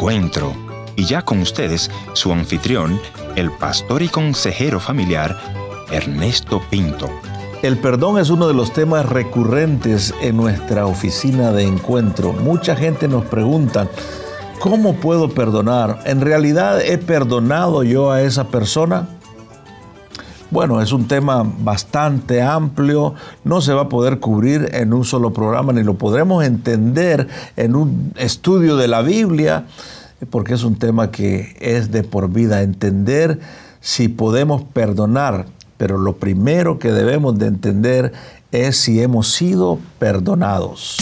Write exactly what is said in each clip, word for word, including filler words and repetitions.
Encuentro. Y ya con ustedes, su anfitrión, el pastor y consejero familiar, Ernesto Pinto. El perdón es uno de los temas recurrentes en nuestra oficina de Encuentro. Mucha gente nos pregunta, ¿cómo puedo perdonar? ¿En realidad he perdonado yo a esa persona? Bueno, es un tema bastante amplio, no se va a poder cubrir en un solo programa, ni lo podremos entender en un estudio de la Biblia, porque es un tema que es de por vida, entender si podemos perdonar, pero lo primero que debemos de entender es si hemos sido perdonados.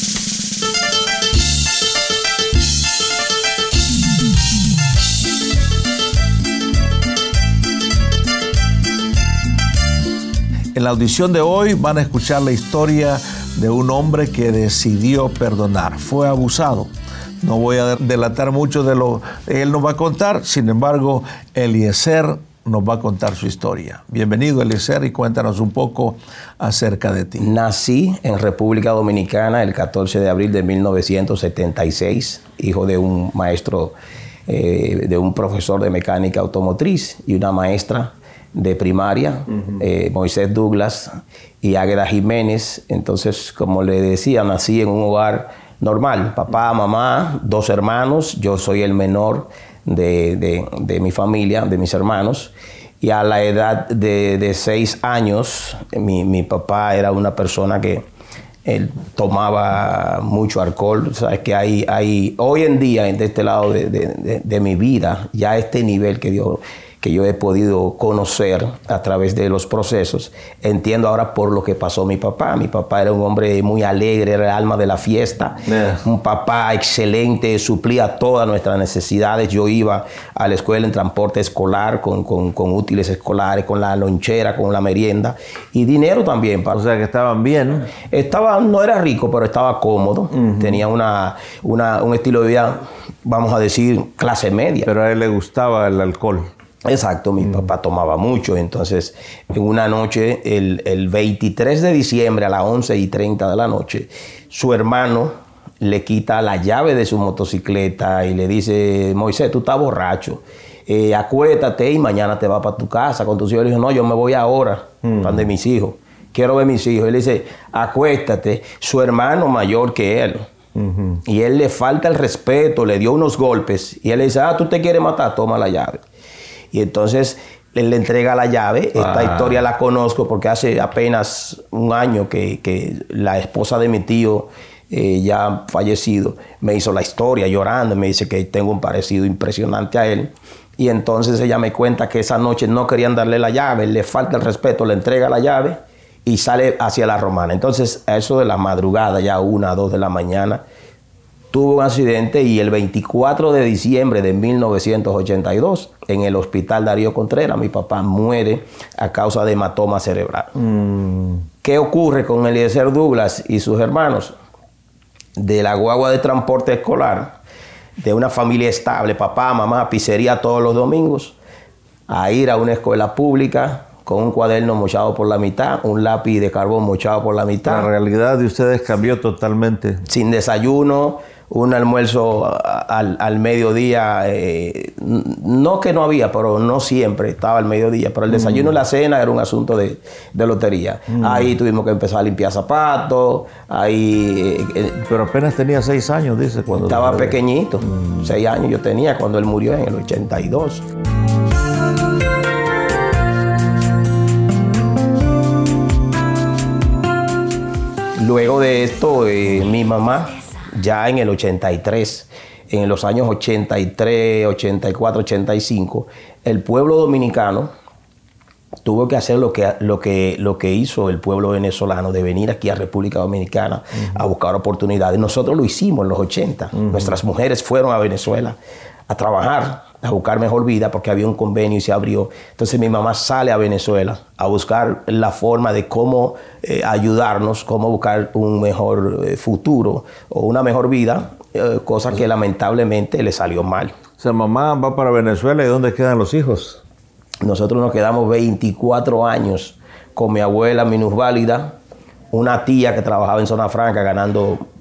En la audición de hoy van a escuchar la historia de un hombre que decidió perdonar. Fue abusado. No voy a delatar mucho de lo que él nos va a contar. Sin embargo, Eliezer nos va a contar su historia. Bienvenido, Eliezer, y cuéntanos un poco acerca de ti. Nací en República Dominicana el catorce de abril de mil novecientos setenta y seis, hijo de un maestro, eh, de un profesor de mecánica automotriz y una maestra de primaria, uh-huh. eh, Moisés Douglas y Águeda Jiménez. Entonces, como le decía, nací en un hogar normal, papá, mamá, dos hermanos, yo soy el menor de, de, de mi familia, de mis hermanos, y a la edad de, de seis años, mi, mi papá era una persona que él tomaba mucho alcohol. Sabes que hay, hay hoy en día, de este lado de, de, de, de mi vida, ya este nivel que Dios... que yo he podido conocer a través de los procesos, entiendo ahora por lo que pasó mi papá. Mi papá era un hombre muy alegre, era el alma de la fiesta, yeah. Un papá excelente, suplía todas nuestras necesidades. Yo iba a la escuela en transporte escolar, con, con, con útiles escolares, con la lonchera, con la merienda, y dinero también. O sea que estaban bien. Estaba, no era rico, pero estaba cómodo. Uh-huh. Tenía una, una, un estilo de vida, vamos a decir, clase media. Pero a él le gustaba el alcohol. Exacto, mi mm. papá tomaba mucho. Entonces, en una noche, el, el veintitrés de diciembre a las once y treinta de la noche, su hermano le quita la llave de su motocicleta y le dice: Moisés, tú estás borracho, eh, acuéstate y mañana te vas para tu casa con tus hijos. Le dijo: no, yo me voy ahora, mm. para de mis hijos, quiero ver mis hijos. Él le dice: acuéstate. Su hermano mayor que él, mm-hmm. y él le falta el respeto, le dio unos golpes, y él le dice: ah, tú te quieres matar, toma la llave. Y entonces él le entrega la llave. Esta ah. historia la conozco porque hace apenas un año que, que la esposa de mi tío, eh, ya fallecido, me hizo la historia llorando. Me dice que tengo un parecido impresionante a él. Y entonces ella me cuenta que esa noche no querían darle la llave, le falta el respeto, le entrega la llave y sale hacia la Romana. Entonces, a eso de la madrugada, ya una, dos de la mañana, tuvo un accidente, y el veinticuatro de diciembre de mil novecientos ochenta y dos, en el hospital Darío Contreras, mi papá muere a causa de hematoma cerebral. Mm. ¿Qué ocurre con Eliezer Douglas y sus hermanos? De la guagua de transporte escolar, de una familia estable, papá, mamá, pizzería todos los domingos, a ir a una escuela pública con un cuaderno mochado por la mitad, un lápiz de carbón mochado por la mitad. La realidad de ustedes cambió totalmente. Sin desayuno, un almuerzo al, al mediodía, eh, no que no había, pero no siempre estaba al mediodía, pero el desayuno mm. y la cena era un asunto de, de lotería. Mm. Ahí tuvimos que empezar a limpiar zapatos, ahí... Eh, pero apenas tenía seis años, dice, cuando... Estaba pequeñito, mm. seis años yo tenía cuando él murió en el ochenta y dos. Luego de esto, eh, mi mamá, ya en el ochenta y tres, en los años ochenta y tres, ochenta y cuatro, ochenta y cinco, el pueblo dominicano tuvo que hacer lo que, lo que, lo que hizo el pueblo venezolano, de venir aquí a República Dominicana uh-huh. a buscar oportunidades. Nosotros lo hicimos en los ochenta. Uh-huh. Nuestras mujeres fueron a Venezuela a trabajar, a buscar mejor vida, porque había un convenio y se abrió. Entonces mi mamá sale a Venezuela a buscar la forma de cómo eh, ayudarnos, cómo buscar un mejor eh, futuro o una mejor vida, eh, cosa que lamentablemente le salió mal. O sea, mamá va para Venezuela, ¿y dónde quedan los hijos? Nosotros nos quedamos veinticuatro años con mi abuela minusválida, una tía que trabajaba en Zona Franca ganando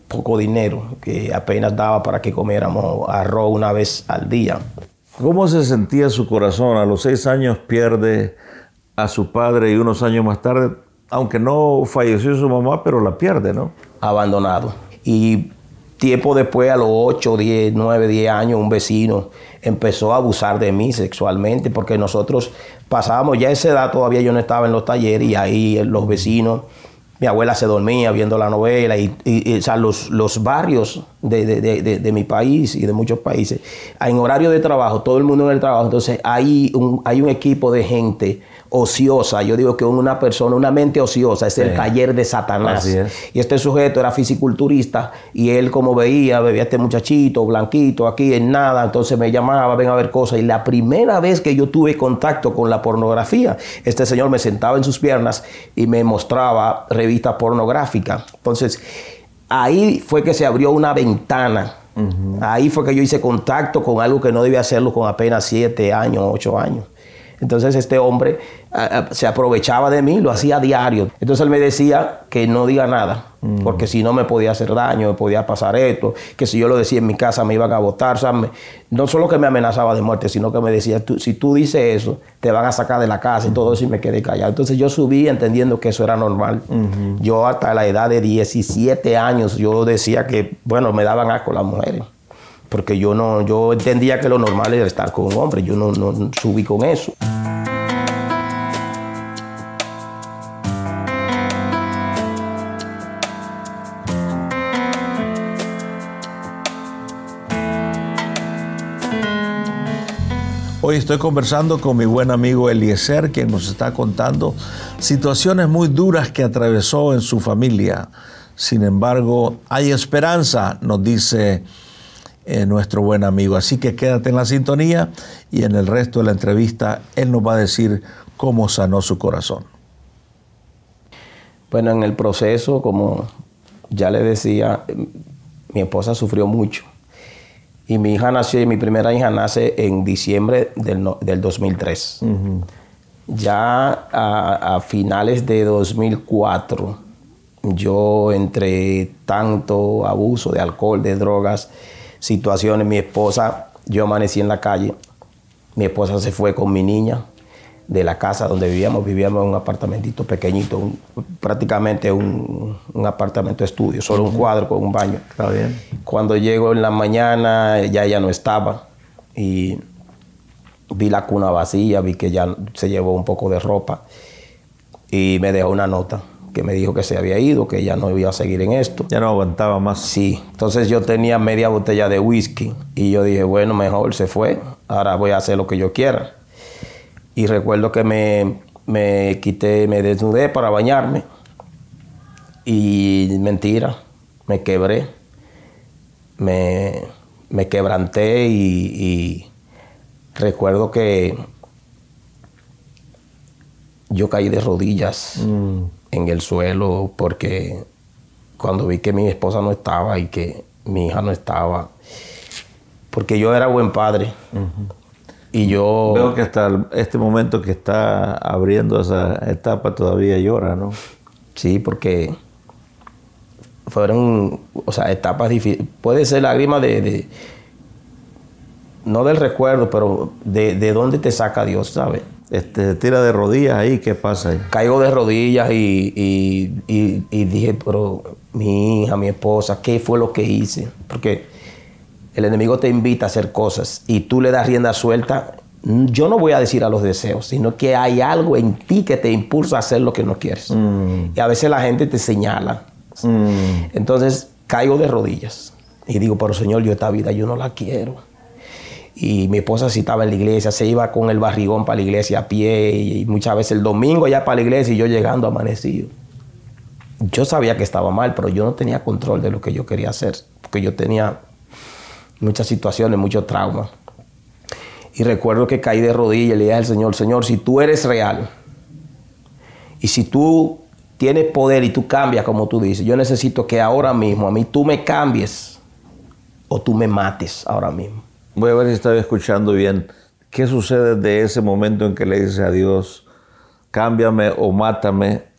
poco dinero, que apenas daba para que comiéramos arroz una vez al día. ¿Cómo se sentía su corazón? A los seis años pierde a su padre y unos años más tarde, aunque no falleció su mamá, pero la pierde, ¿no? Abandonado. Y tiempo después, a los ocho, diez, nueve, diez años, un vecino empezó a abusar de mí sexualmente, porque nosotros pasábamos, ya a esa edad todavía yo no estaba en los talleres, y ahí los vecinos, mi abuela se dormía viendo la novela, y, y, y o sea, los, los barrios de, de, de, de mi país y de muchos países, en horario de trabajo, todo el mundo en el trabajo, entonces hay un, hay un equipo de gente ociosa. Yo digo que una persona, una mente ociosa, es sí. el taller de Satanás. Así es. Y este sujeto era fisiculturista, y él, como veía, veía a este muchachito blanquito aquí en nada, entonces me llamaba, ven a ver cosas. Y la primera vez que yo tuve contacto con la pornografía, este señor me sentaba en sus piernas y me mostraba revistas pornográficas. Entonces, ahí fue que se abrió una ventana. Uh-huh. Ahí fue que yo hice contacto con algo que no debía hacerlo con apenas siete años, ocho años. Entonces este hombre uh, se aprovechaba de mí, lo hacía a diario. Entonces él me decía que no diga nada, mm. porque si no me podía hacer daño, me podía pasar esto, que si yo lo decía en mi casa me iban a botar. O sea, me, no solo que me amenazaba de muerte, sino que me decía, tú, si tú dices eso, te van a sacar de la casa y todo eso, y me quedé callado. Entonces yo subí entendiendo que eso era normal. Mm-hmm. Yo hasta la edad de diecisiete años, yo decía que, bueno, me daban asco las mujeres. Porque yo no, yo entendía que lo normal era estar con un hombre. Yo no, no, no subí con eso. Hoy estoy conversando con mi buen amigo Eliezer, quien nos está contando situaciones muy duras que atravesó en su familia. Sin embargo, hay esperanza, nos dice Eh, nuestro buen amigo. Así que quédate en la sintonía, y en el resto de la entrevista él nos va a decir cómo sanó su corazón. Bueno, en el proceso, como ya le decía, mi esposa sufrió mucho. Y mi hija nació, y mi primera hija nace en diciembre del, no, del dos mil tres. Uh-huh. Ya a, a finales de dos mil cuatro, yo, entre tanto abuso de alcohol, de drogas, situaciones, mi esposa, yo amanecí en la calle. Mi esposa se fue con mi niña de la casa donde vivíamos. Vivíamos en un apartamentito pequeñito, un, prácticamente un, un apartamento estudio, solo un cuadro con un baño. Está bien. Cuando llego en la mañana, ya ella no estaba, y vi la cuna vacía, vi que ya se llevó un poco de ropa, y me dejó una nota que me dijo que se había ido, que ya no iba a seguir en esto. Ya no aguantaba más. Sí. Entonces yo tenía media botella de whisky, y yo dije, bueno, mejor se fue, ahora voy a hacer lo que yo quiera. Y recuerdo que me, me quité, me desnudé para bañarme, y mentira, me quebré, me, me quebranté, y, y recuerdo que yo caí de rodillas mm. en el suelo, porque cuando vi que mi esposa no estaba y que mi hija no estaba, porque yo era buen padre. Uh-huh. Y yo... Veo que hasta este momento que está abriendo esa etapa todavía llora, ¿no? Sí, porque fueron, o sea, etapas difíciles. Puede ser lágrimas de, de... no del recuerdo, pero de, de dónde te saca Dios, ¿sabes? Este, tira de rodillas ahí, ¿qué pasa ahí? Caigo de rodillas y, y, y, y dije, pero mi hija, mi esposa, ¿qué fue lo que hice? Porque el enemigo te invita a hacer cosas y tú le das rienda suelta. Yo no voy a decir a los deseos, sino que hay algo en ti que te impulsa a hacer lo que no quieres. Mm. Y a veces la gente te señala. Mm. Entonces caigo de rodillas y digo, pero Señor, yo esta vida yo no la quiero. Y mi esposa sí estaba en la iglesia, se iba con el barrigón para la iglesia a pie, y muchas veces el domingo ya para la iglesia, y yo llegando amanecido. Yo sabía que estaba mal, pero yo no tenía control de lo que yo quería hacer, porque yo tenía muchas situaciones, muchos traumas. Y recuerdo que caí de rodillas y le dije al Señor, Señor, si tú eres real, y si tú tienes poder y tú cambias como tú dices, yo necesito que ahora mismo a mí tú me cambies o tú me mates ahora mismo. Voy a ver si estaba escuchando bien. ¿Qué sucede de ese momento en que le dices a Dios, cámbiame o mátame?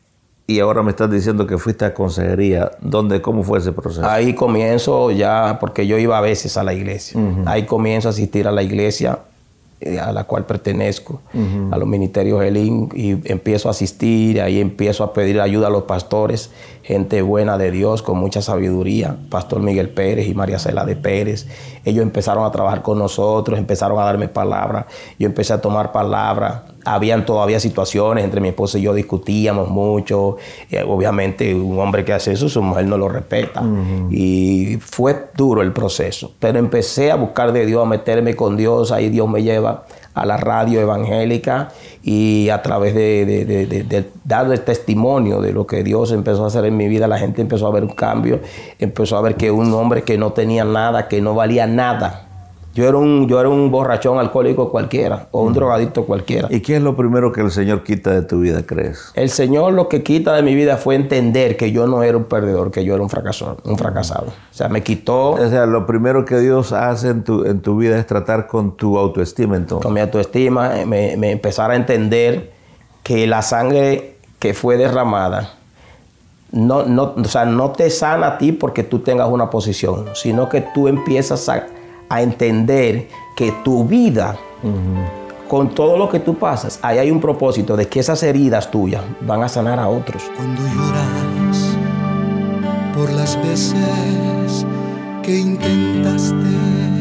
y ahora me estás diciendo que fuiste a consejería. ¿Dónde, cómo fue ese proceso? Ahí comienzo ya, porque yo iba a veces a la iglesia. Uh-huh. Ahí comienzo a asistir a la iglesia a la cual pertenezco, uh-huh. a los ministerios Elim, y empiezo a asistir, ahí empiezo a pedir ayuda a los pastores, gente buena de Dios, con mucha sabiduría, Pastor Miguel Pérez y María Cela de Pérez. Ellos empezaron a trabajar con nosotros, empezaron a darme palabra, yo empecé a tomar palabra. Habían todavía situaciones, entre mi esposa y yo discutíamos mucho. Eh, obviamente un hombre que hace eso, su mujer no lo respeta. Uh-huh. Y fue duro el proceso. Pero empecé a buscar de Dios, a meterme con Dios. Ahí Dios me lleva a la radio evangélica y a través de, de, de, de, de dar el testimonio de lo que Dios empezó a hacer en mi vida, la gente empezó a ver un cambio, empezó a ver que un hombre que no tenía nada, que no valía nada. Yo era un, yo era un borrachón alcohólico cualquiera, o un mm. drogadicto cualquiera. ¿Y qué es lo primero que el Señor quita de tu vida, crees? El Señor lo que quita de mi vida fue entender que yo no era un perdedor, que yo era un fracasado, un fracasado. O sea, me quitó... O sea, lo primero que Dios hace en tu, en tu vida es tratar con tu autoestima, entonces. Con mi autoestima, me, me empezar a entender que la sangre que fue derramada no, no, o sea, no te sana a ti porque tú tengas una posición, sino que tú empiezas a... a entender que tu vida, uh-huh. con todo lo que tú pasas, ahí hay un propósito de que esas heridas tuyas van a sanar a otros. Cuando lloras por las veces que intentaste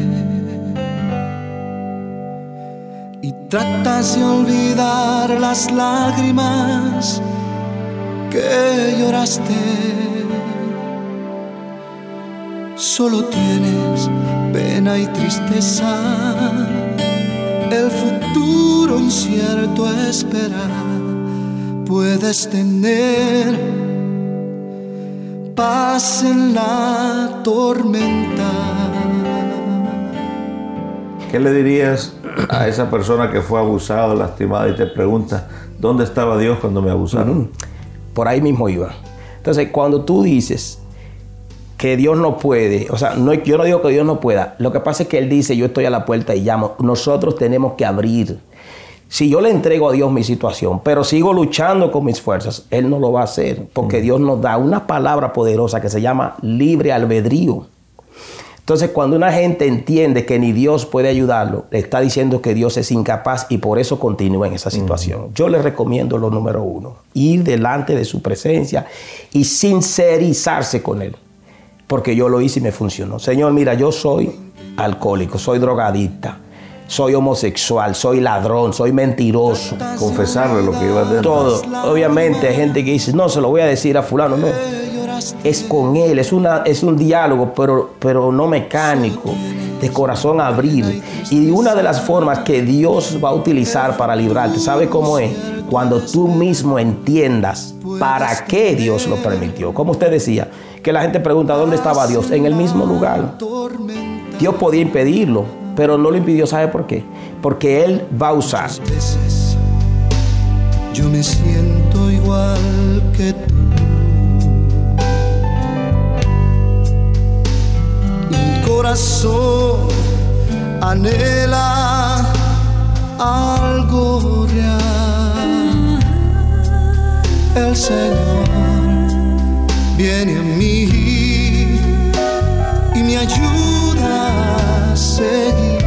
y tratas de olvidar las lágrimas que lloraste, solo tienes pena y tristeza, el futuro incierto a esperar. Puedes tener paz en la tormenta. ¿Qué le dirías a esa persona que fue abusada, lastimada y te pregunta, ¿dónde estaba Dios cuando me abusaron? Uh-huh. Por ahí mismo iba. Entonces, cuando tú dices que Dios no puede, o sea, no, yo no digo que Dios no pueda, lo que pasa es que Él dice, yo estoy a la puerta y llamo. Nosotros tenemos que abrir. Si yo le entrego a Dios mi situación, pero sigo luchando con mis fuerzas, Él no lo va a hacer, porque mm. Dios nos da una palabra poderosa que se llama libre albedrío. Entonces, cuando una gente entiende que ni Dios puede ayudarlo, le está diciendo que Dios es incapaz y por eso continúa en esa situación. Mm. Yo le recomiendo lo número uno, ir delante de su presencia y sincerizarse con Él. Porque yo lo hice y me funcionó. Señor, mira, yo soy alcohólico, soy drogadicta, soy homosexual, soy ladrón, soy mentiroso. Confesarle lo que iba dentro. Todo. Obviamente hay gente que dice, no, se lo voy a decir a fulano. No, es con él, es, una, es un diálogo, pero, pero no mecánico, de corazón abrir. Y una de las formas que Dios va a utilizar para librarte, ¿sabe cómo es? Cuando tú mismo entiendas para qué Dios lo permitió. Como usted decía, que la gente pregunta, ¿dónde estaba Dios? En el mismo lugar. Dios podía impedirlo, pero no lo impidió. ¿Sabe por qué? Porque Él va a usar. Yo me siento igual que tú. Mi corazón anhela algo real. El Señor viene a mí y me ayuda a seguir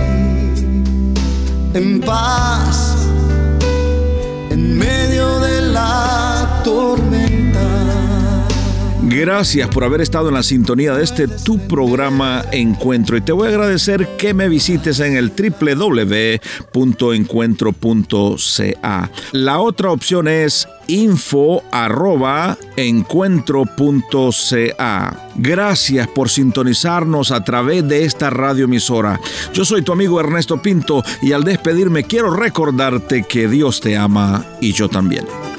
en paz en medio de la tormenta. Gracias por haber estado en la sintonía de este tu programa Encuentro, y te voy a agradecer que me visites en el doble u doble u doble u punto encuentro punto c a. La otra opción es info arroba encuentro punto c a. Gracias por sintonizarnos a través de esta radioemisora. Yo soy tu amigo Ernesto Pinto y al despedirme quiero recordarte que Dios te ama y yo también.